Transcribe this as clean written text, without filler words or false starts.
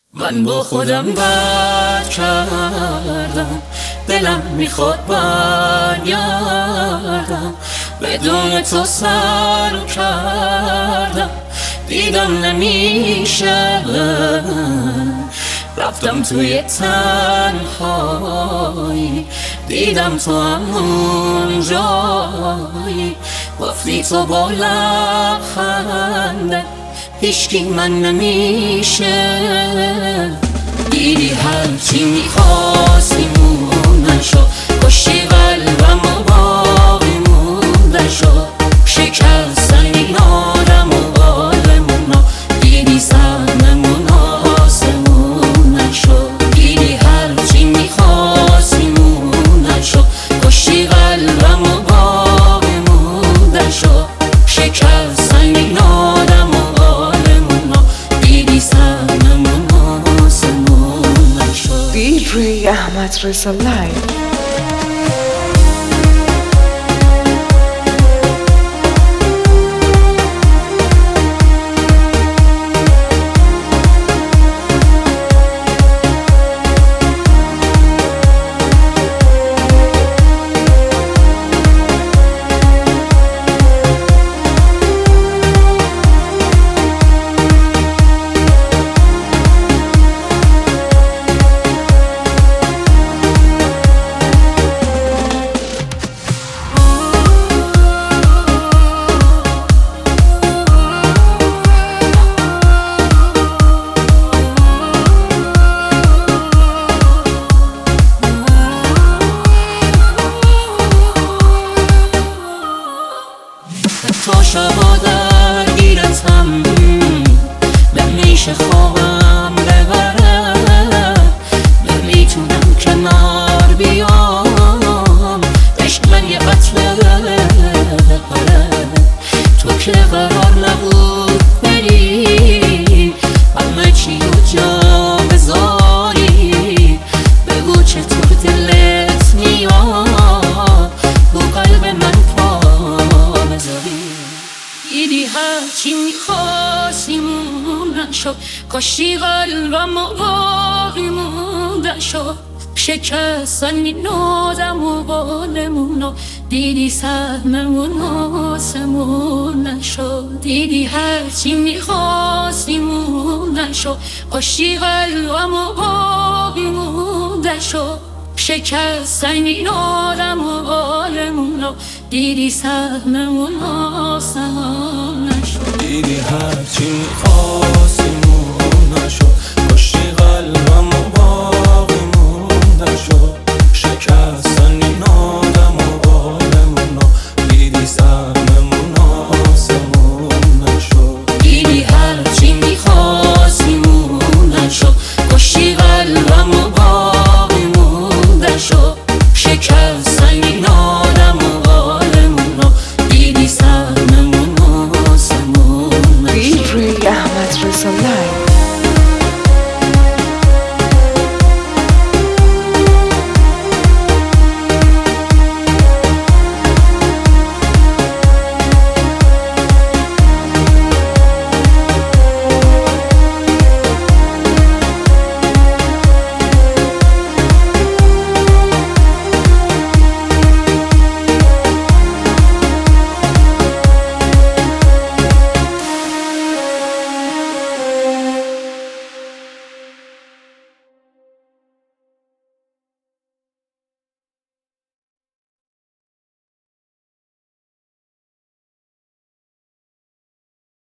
من با خودم بد کردم، دلم میخواد برگردم، بدون تو سر کردم، دیدم نمیشه، رفتم توی تنهایی، دیدم تو همون جایی، گفتی تو با لبخنده هیچکی من نمیشه، دیدی هرچی میخواستی مون نشد، کشتی قلبم و باقی مونده شد، شکستن این آدم و بالمونا، دیدی سهممون آسمون نشد، دیدی هرچی میخواستی مون نشد، کشتی قلبم و باقی مونده شد، شکستن این آدم و DJ Ahmad Reza Live. تا شبا درگیرتم، نمیشه خوابم ببره، نمیتونم کنار بیام، عشق من یه قتله بپره، تو که قرار نبود بری، همه چی رو جا بذاری، بگو چطور دلت میاد، رو قلب من پا بذاری، دیدی هرچی میخواستی مون نشد، کاشتی قلبم و باقی مونده شد، شکستن این آدم و بالمونا، دیدی سهممون آسمون نشد، دیدی هرچی میخواستی مون نشد، کاشتی قلبم و باقی مونده شد، شکستن این آدم و بالمونا، دیدی سهممون آسمان نشد، دیدی هرچی میخواستی مون نشد،